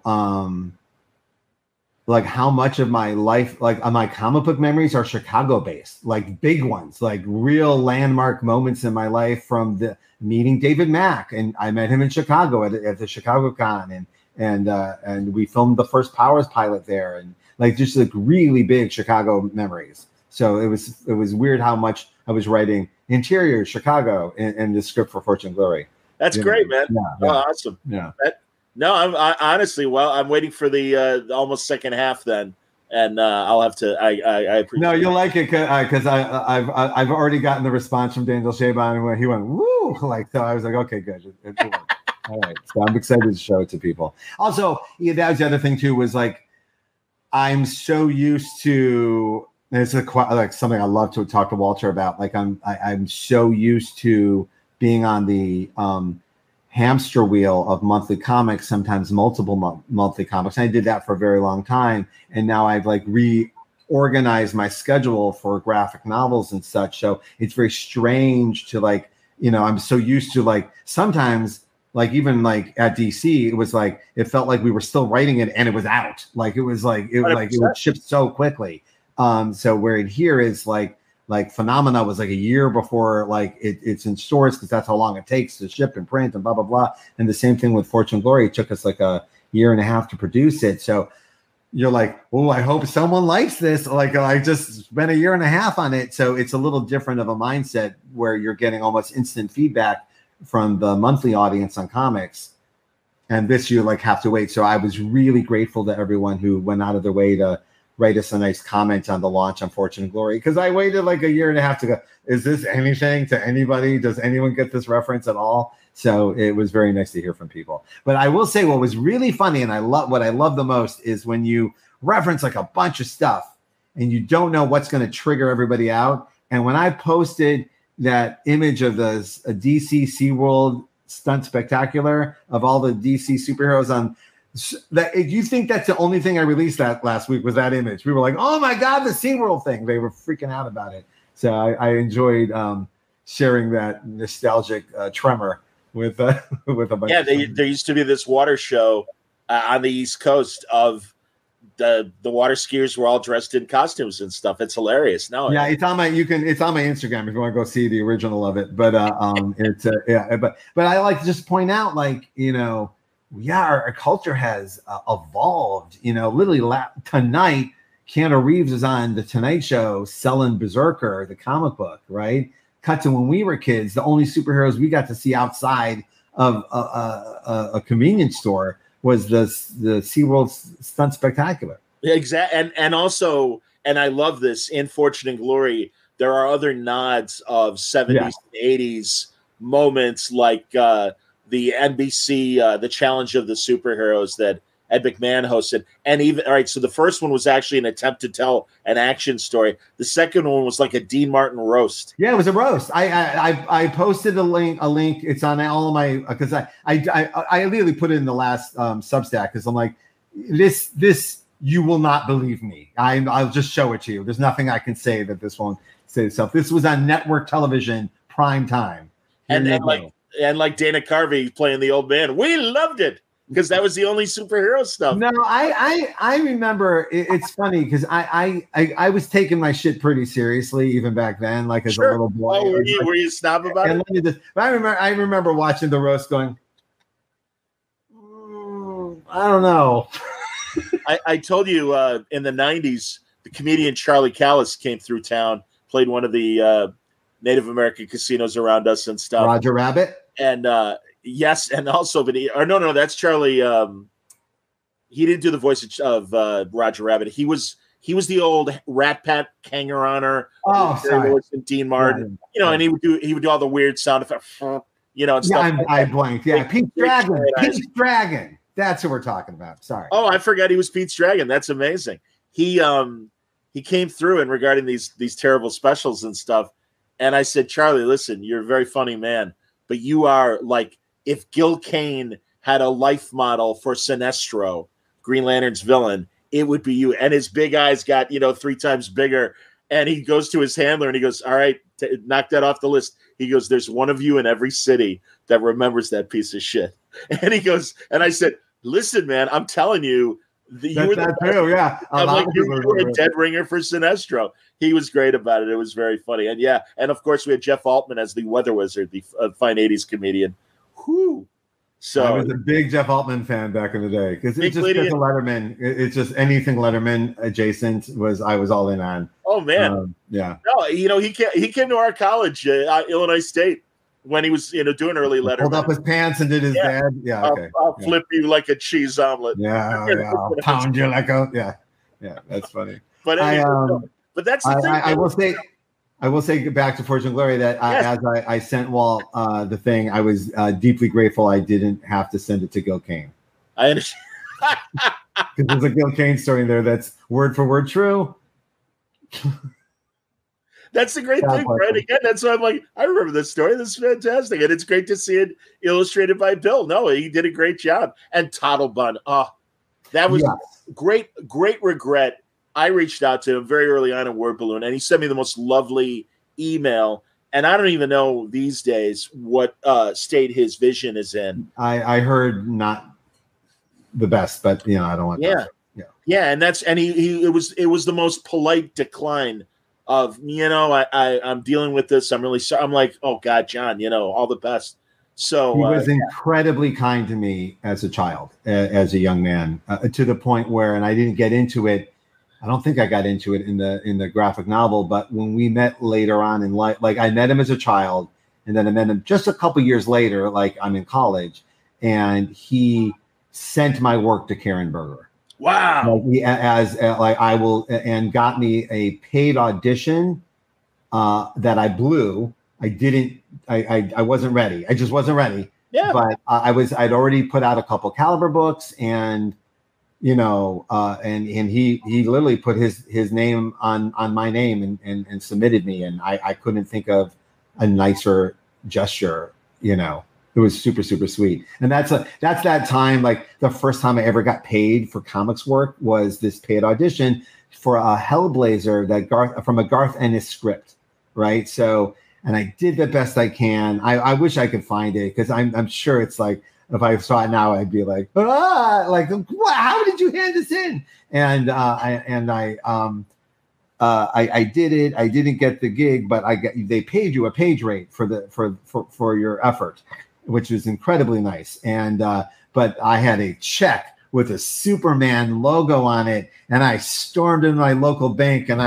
how much of my life, my comic book memories are Chicago based, like big ones, like real landmark moments in my life from the meeting David Mack. And I met him in Chicago at the Chicago Con, and we filmed the first Powers pilot there, and just really big Chicago memories. So it was weird how much I was writing interior Chicago in the script for Fortune and Glory. That's great, man. Yeah. Oh, awesome. Yeah. I honestly, I'm waiting for the almost second half then, and I'll have to. I appreciate. No, you'll like it because I've already gotten the response from Daniel Shaban, and he went woo, so I was like, okay, good. It worked. All right, so I'm excited to show it to people. Also, that was the other thing too. Was I'm so used to. And it's something I love to talk to Walter about. I'm so used to being on the hamster wheel of monthly comics, sometimes multiple monthly comics. And I did that for a very long time. And now I've reorganized my schedule for graphic novels and such. So it's very strange to I'm so used to sometimes even at DC, it was it felt like we were still writing it and it was out. It would ship so quickly. So where it here is Phenomena was a year before it's in stores because that's how long it takes to ship and print and blah blah blah. And the same thing with Fortune and Glory. It took us a year and a half to produce it. So you're oh, I hope someone likes this. I just spent a year and a half on it. So it's a little different of a mindset where you're getting almost instant feedback from the monthly audience on comics. And this you have to wait. So I was really grateful to everyone who went out of their way to write us a nice comment on the launch on Fortune and Glory, because I waited a year and a half to go, is this anything to anybody? Does anyone get this reference at all? So it was very nice to hear from people. But I will say what was really funny, and what I love the most is when you reference a bunch of stuff and you don't know what's going to trigger everybody out. And when I posted that image of the DC SeaWorld stunt spectacular of all the DC superheroes on that, if you think that's the only thing I released that last week was that image, we were like, oh my God, the SeaWorld thing. They were freaking out about it. So I enjoyed sharing that nostalgic tremor with a bunch. Yeah, there used to be this water show on the East Coast of the water skiers were all dressed in costumes and stuff. It's hilarious. No, yeah, it's on my Instagram if you want to go see the original of it. But but I like to just point out our culture has evolved. Literally tonight, Keanu Reeves is on the Tonight Show selling Berserker, the comic book, right? Cut to when we were kids, the only superheroes we got to see outside of a convenience store was the SeaWorld Stunt Spectacular. Yeah, exactly. And also, and I love this, in Fortune and Glory, there are other nods of 70s and 80s moments the NBC, the Challenge of the Superheroes that Ed McMahon hosted. And even, all right, so the first one was actually an attempt to tell an action story. The second one was a Dean Martin roast. Yeah, it was a roast. I posted a link. It's on all of my, because I literally put it in the last Substack because I'm like, this, you will not believe me. I'll just show it to you. There's nothing I can say that this won't say itself. This was on network television, prime time. And Dana Carvey playing the old man. We loved it because that was the only superhero stuff. No, I remember. It's funny because I was taking my shit pretty seriously even back then, as a little boy. Oh, were you snob about it? But I remember watching the roast going, I don't know. I told you in the 90s, the comedian Charlie Callis came through town, played one of the Native American casinos around us and stuff. Roger Rabbit? And yes, and also, no, that's Charlie. He didn't do the voice of Roger Rabbit. He was the old Rat Pat Kangarooner. Oh, sorry. Dean Martin. And he would do all the weird sound effects. And stuff. I blanked. Yeah, Pete's Dragon. Pete's Dragon. That's who we're talking about. Sorry. Oh, I forgot he was Pete's Dragon. That's amazing. He came through and regarding these terrible specials and stuff. And I said, Charlie, listen, you're a very funny man, but you are if Gil Kane had a life model for Sinestro, Green Lantern's villain, it would be you. And his big eyes got, 3 times bigger. And he goes to his handler and he goes, all right, knock that off the list. He goes, there's one of you in every city that remembers that piece of shit. And he goes, and I said, listen, man, I'm telling you, you were the true, yeah. I'm like, you were a dead ringer for Sinestro. He was great about it. It was very funny. And yeah, and of course we had Jeff Altman as the Weather Wizard, the fine 80s comedian. Whoo. So I was a big Jeff Altman fan back in the day because it's just Letterman. It's just anything Letterman adjacent I was all in on. Oh man, yeah. No, he came to our college, Illinois State, when he was doing early Letterman. Pulled up his pants and did his dad. Yeah, okay. I'll flip you like a cheese omelet. Yeah, I'll pound you like a yeah. That's funny. But anyway, but that's the thing. I will say back to Fortune and Glory that as I sent Walt the thing, I was deeply grateful I didn't have to send it to Gil Kane. I understand. Because there's a Gil Kane story in there that's word for word true. That's the great thing, right? Again, that's why I'm like, I remember this story. This is fantastic. And it's great to see it illustrated by Bill. No, he did a great job. And Toddlebun. That was great regret. I reached out to him very early on in Word Balloon, and he sent me the most lovely email. And I don't even know these days what state his vision is in. I heard not the best, but I don't want. Yeah, and it was the most polite decline of I'm dealing with this. I'm really sorry. I'm like, oh God, John, all the best. So he was incredibly kind to me as a child, as a young man, to the point where, and I didn't get into it. I don't think I got into it in the graphic novel, but when we met later on in life, like I met him as a child, and then I met him just a couple years later, like I'm in college, and he sent my work to Karen Berger. Wow! And got me a paid audition that I blew. I wasn't ready. I just wasn't ready. Yeah. But I'd already put out a couple Caliber books, and and he literally put his name on my name and submitted me, and I couldn't think of a nicer gesture. It was super, super sweet. And that's that time, like the first time I ever got paid for comics work was this paid audition for a Hellblazer from a Garth Ennis script, right? So, and I did the best I can. I wish I could find it because I'm sure it's like, if I saw it now, I'd be like, how did you hand this in? And I did it. I didn't get the gig, but they paid you a page rate for your effort, which was incredibly nice. And but I had a check with a Superman logo on it, and I stormed into my local bank and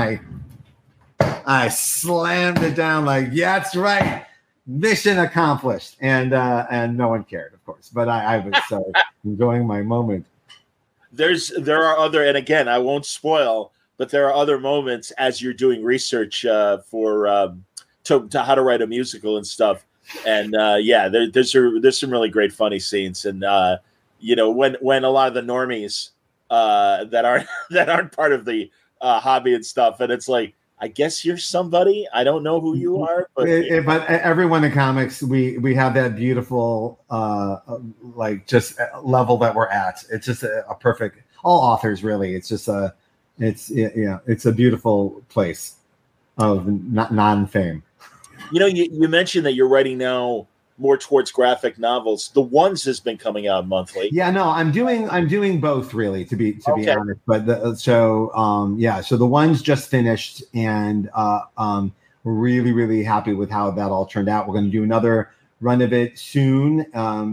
I slammed it down like, yeah, that's right. Mission accomplished, and no one cared, of course. But I was so enjoying my moment. There are other, and again, I won't spoil, but there are other moments as you're doing research for to how to write a musical and stuff. And there's some really great funny scenes, and when a lot of the normies that aren't part of the hobby and stuff, and it's like, I guess you're somebody. I don't know who you are, but everyone in comics, we have that beautiful just level that we're at. It's just a perfect. All authors really. It's just it's a beautiful place of non-fame. You mentioned that you're writing now more towards graphic novels. The Ones has been coming out monthly. Yeah, no, I'm doing both really, to be honest. But so The Ones just finished, and we're really, really happy with how that all turned out. We're going to do another run of it soon.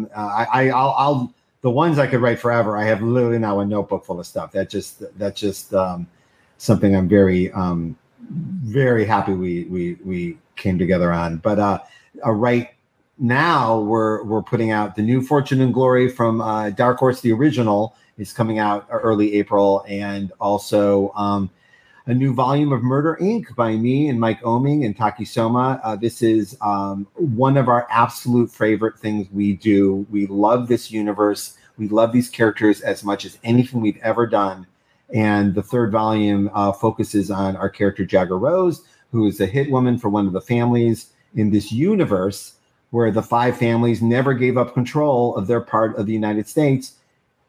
I'll The Ones I could write forever. I have literally now a notebook full of stuff. That's just something I'm very very happy we came together on. But right now we're putting out the new Fortune and Glory from Dark Horse. The original is coming out early April, and also a new volume of Murder Inc. by me and Mike Oeming and Taki Soma. This is one of our absolute favorite things we do. We love this universe. We love these characters as much as anything we've ever done. And the third volume focuses on our character Jagger Rose, who is a hit woman for one of the families in this universe where the 5 families never gave up control of their part of the United States.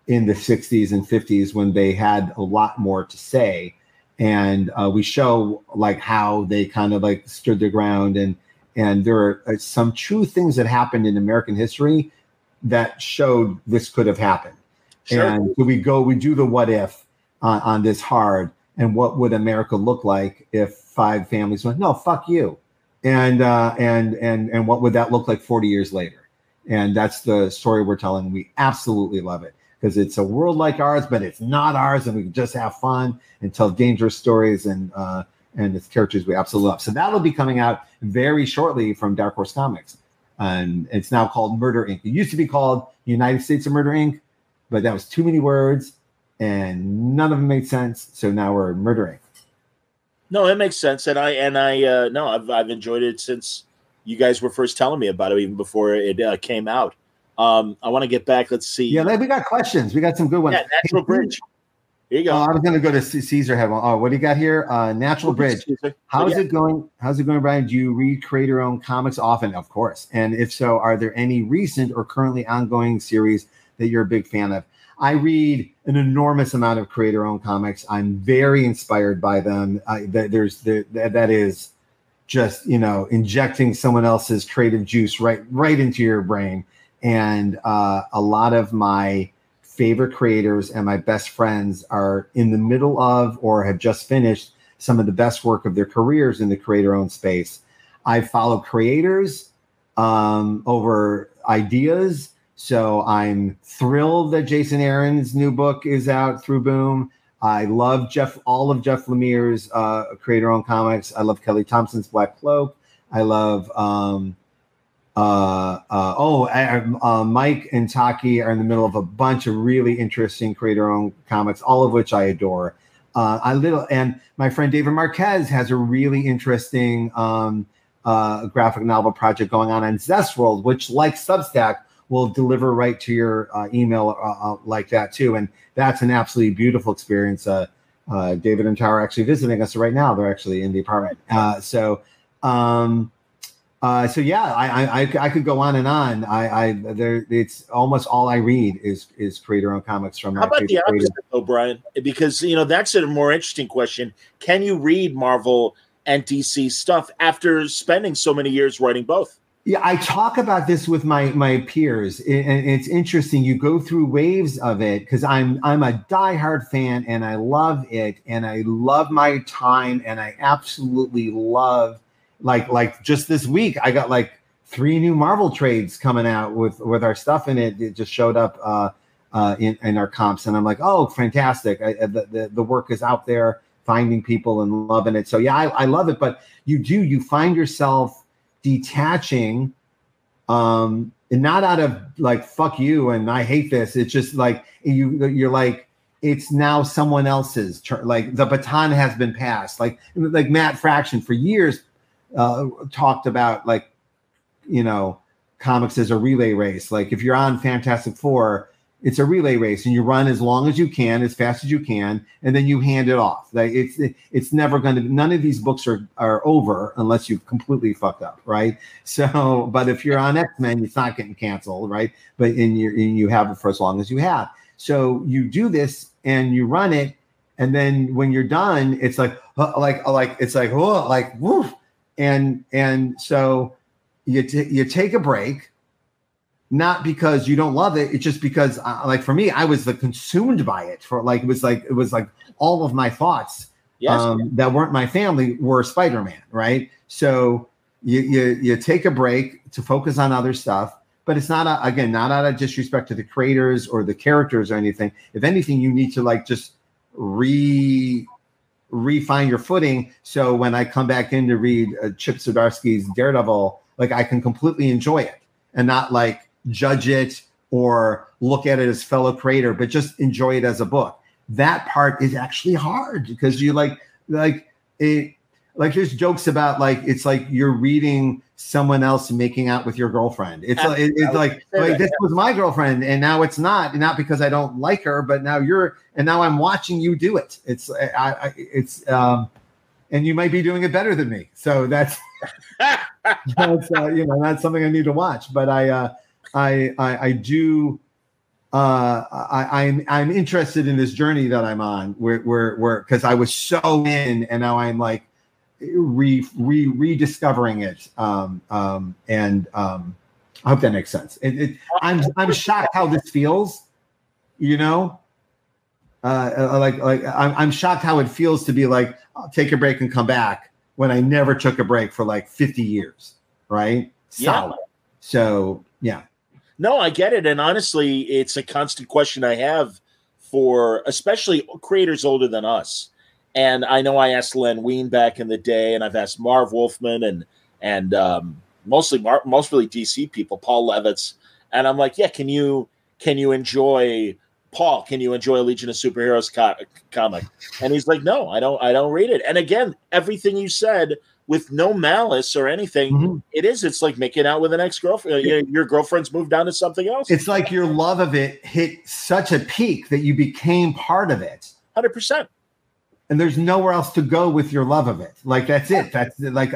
in the 60s and 50s when they had a lot more to say. And we show like how they kind of like stood their ground, and there are some true things that happened in American history that showed this could have happened. Sure. And so we do the what if on this hard, and what would America look like if 5 families went, no, fuck you, and what would that look like 40 years later? And that's the story we're telling. We absolutely love it, because it's a world like ours, but it's not ours, and we can just have fun and tell dangerous stories, and its characters we absolutely love. So that'll be coming out very shortly from Dark Horse Comics, and it's now called Murder Inc. It used to be called United States of Murder Inc., but that was too many words, and none of them made sense. So now we're Murder Inc. No, it makes sense, and I've enjoyed it since you guys were first telling me about it, even before it came out. I want to get back. Let's see. Yeah, we got questions. We got some good ones. Yeah, Natural Bridge. Here you go. I was going to go to Caesar. What do you got here? Natural Bridge. How's it going? How's it going, Brian? Do you read creator-owned comics often? Of course. And if so, are there any recent or currently ongoing series that you're a big fan of? I read an enormous amount of creator-owned comics. I'm very inspired by them. That is just, injecting someone else's creative juice right into your brain. And a lot of my favorite creators and my best friends are in the middle of or have just finished some of the best work of their careers in the creator-owned space. I follow creators over ideas. So I'm thrilled that Jason Aaron's new book is out through Boom. I love all of Jeff Lemire's creator-owned comics. I love Kelly Thompson's Black Cloak. I love Mike and Taki are in the middle of a bunch of really interesting creator-owned comics, all of which I adore. And my friend David Marquez has a really interesting graphic novel project going on Zestworld, which, like Substack, will deliver right to your email like that too. And that's an absolutely beautiful experience. David and Tara are actually visiting us right now. They're actually in the apartment. So yeah, I could go on and on. It's almost all I read is creator-owned comics from. How about the opposite, though, Brian? Because that's a more interesting question. Can you read Marvel and DC stuff after spending so many years writing both? Yeah, I talk about this with my peers, and it's interesting. You go through waves of it because I'm a diehard fan, and I love it, and I love my time, and I absolutely love. Like just this week, I got like 3 new Marvel trades coming out with our stuff in it. It just showed up in our comps, and I'm like, oh, fantastic! The work is out there, finding people and loving it. So yeah, I love it. But you find yourself detaching, and not out of like fuck you and I hate this. It's just like you're like, it's now someone else's turn. Like the baton has been passed. Like Matt Fraction for years. Talked about comics as a relay race. Like if you're on Fantastic Four, it's a relay race, and you run as long as you can, as fast as you can, and then you hand it off. Like it's never going to. None of these books are over unless you've completely fucked up, right? So, but if you're on X-Men, it's not getting canceled, right? But you have it for as long as you have. So you do this and you run it, and then when you're done, it's like woof. And so you take a break, not because you don't love it. It's just because for me, I was consumed by it for it was all of my thoughts that weren't my family were Spider-Man. Right. So you take a break to focus on other stuff, but it's not out of disrespect to the creators or the characters or anything. If anything, you need to just refine your footing, so when I come back in to read Chip Zdarsky's Daredevil, I can completely enjoy it and not judge it or look at it as fellow creator, but just enjoy it as a book. That part is actually hard because you there's jokes about it's like you're reading someone else making out with your girlfriend. It's like this was my girlfriend and now it's not because I don't like her, but now I'm watching you do it. It's and you might be doing it better than me. So that's that's something I need to watch. But I do I'm interested in this journey that I'm on, where because I was so in, and now I'm like rediscovering it. I hope that makes sense. I'm shocked how this feels. You know, I'm shocked how it feels to be like, I'll take a break and come back, when I never took a break for like 50 years. Right? Solid. Yeah. So yeah. No, I get it. And honestly, it's a constant question I have for especially creators older than us. And I know I asked Len Wein back in the day, and I've asked Marv Wolfman and mostly DC people, Paul Levitz. And I'm like, yeah, can you enjoy Paul? Can you enjoy a Legion of Superheroes comic? And he's like, no, I don't read it. And again, everything you said, with no malice or anything, it's like making out with an ex-girlfriend. Your girlfriend's moved on to something else. It's like your love of it hit such a peak that you became part of it. 100%. And there's nowhere else to go with your love of it. Like, that's it. That's like,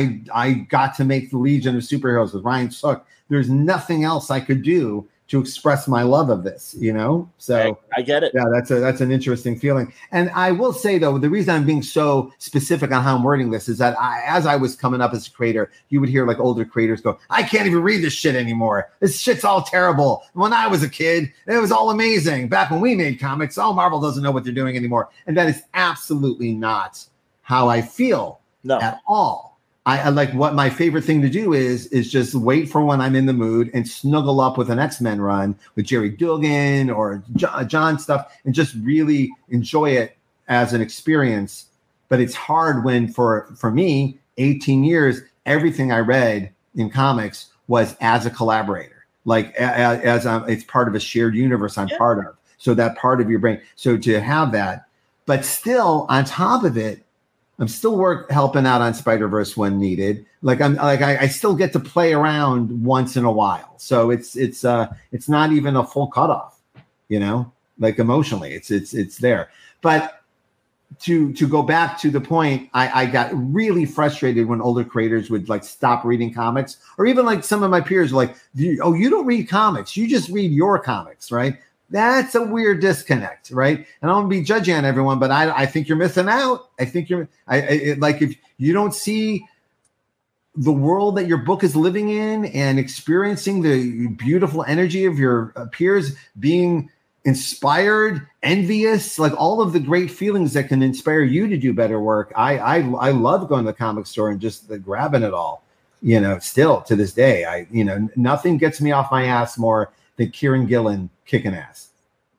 I got to make the Legion of Superheroes with Ryan Sook. There's nothing else I could do to express my love of this, you know? So I get it. Yeah, that's an interesting feeling. And I will say, though, the reason I'm being so specific on how I'm wording this is that as I was coming up as a creator, you would hear like older creators go, I can't even read this shit anymore. This shit's all terrible. When I was a kid, it was all amazing. Back when we made comics, Marvel doesn't know what they're doing anymore. And that is absolutely not how I feel at all. I like, what my favorite thing to do is just wait for when I'm in the mood and snuggle up with an X-Men run with Jerry Dugan or John stuff, and just really enjoy it as an experience. But it's hard when, for me, 18 years, everything I read in comics was as a collaborator, like as it's part of a shared universe I'm part of. So that part of your brain. So to have that, but still on top of it, I'm still helping out on Spider-Verse when needed. I still get to play around once in a while. So it's not even a full cutoff, you know, like emotionally it's there. But to go back to the point, I got really frustrated when older creators would like stop reading comics, or even like some of my peers were like, you don't read comics, you just read your comics, right? That's a weird disconnect, right? And I don't want to be judgy on everyone, but I think you're missing out. I think like if you don't see the world that your book is living in and experiencing the beautiful energy of your peers, being inspired, envious, like all of the great feelings that can inspire you to do better work. I love going to the comic store and just grabbing it all, you know, still to this day. Nothing gets me off my ass more than Kieran Gillen kicking ass.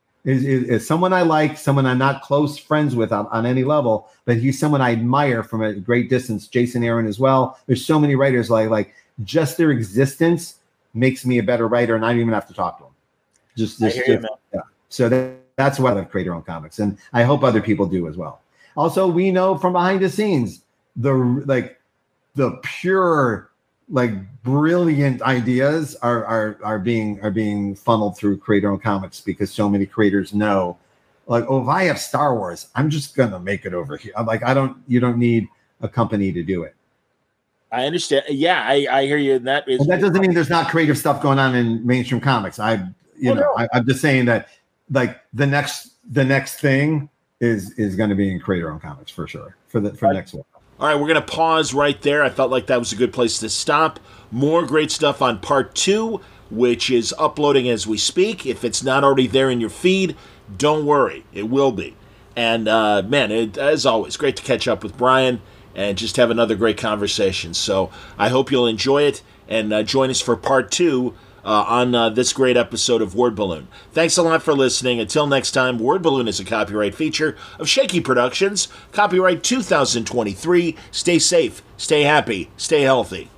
Is someone I like, someone I'm not close friends with on any level, but he's someone I admire from a great distance. Jason Aaron as well. There's so many writers like just their existence makes me a better writer, and I don't even have to talk to them. Yeah. So that's why I love creator-owned comics, and I hope other people do as well. Also, we know from behind the scenes the pure, brilliant ideas are being funneled through creator-owned comics, because so many creators know, if I have Star Wars, I'm just gonna make it over here. You don't need a company to do it. I understand. Yeah, I hear you. And that doesn't mean there's not creative stuff going on in mainstream comics. I'm just saying that the next thing is going to be in creator-owned comics for sure for the next one. All right, we're going to pause right there. I felt like that was a good place to stop. More great stuff on part 2, which is uploading as we speak. If it's not already there in your feed, don't worry. It will be. And, as always, great to catch up with Brian and just have another great conversation. So I hope you'll enjoy it and join us for part 2 on this great episode of Word Balloon. Thanks a lot for listening. Until next time, Word Balloon is a copyright feature of Shaky Productions. Copyright 2023. Stay safe, stay happy, stay healthy.